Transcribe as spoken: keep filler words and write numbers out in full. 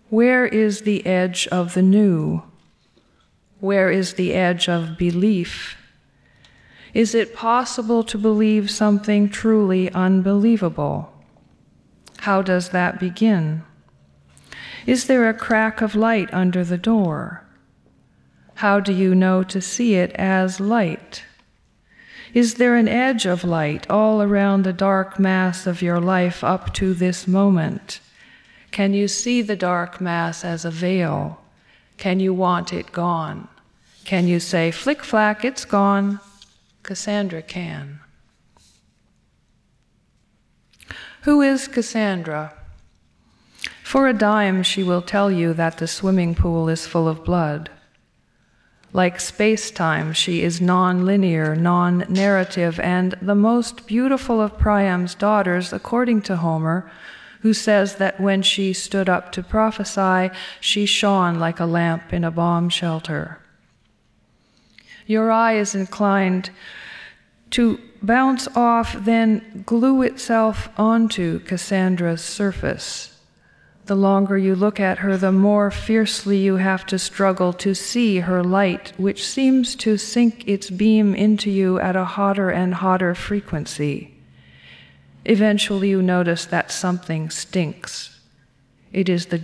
Where is the edge of the new? Where is the edge of belief? Is it possible to believe something truly unbelievable? How does that begin? Is there a crack of light under the door? How do you know to see it as light? Is there an edge of light all around the dark mass of your life up to this moment? Can you see the dark mass as a veil? Can you want it gone? Can you say, flick-flack, it's gone? Cassandra can. Who is Cassandra? For a dime, she will tell you that the swimming pool is full of blood. Like space-time, she is non-linear, non-narrative, and the most beautiful of Priam's daughters, according to Homer, who says that when she stood up to prophesy, she shone like a lamp in a bomb shelter. Your eye is inclined to bounce off, then glue itself onto Cassandra's surface. The longer you look at her, the more fiercely you have to struggle to see her light, which seems to sink its beam into you at a hotter and hotter frequency. Eventually you notice that something stinks. It is the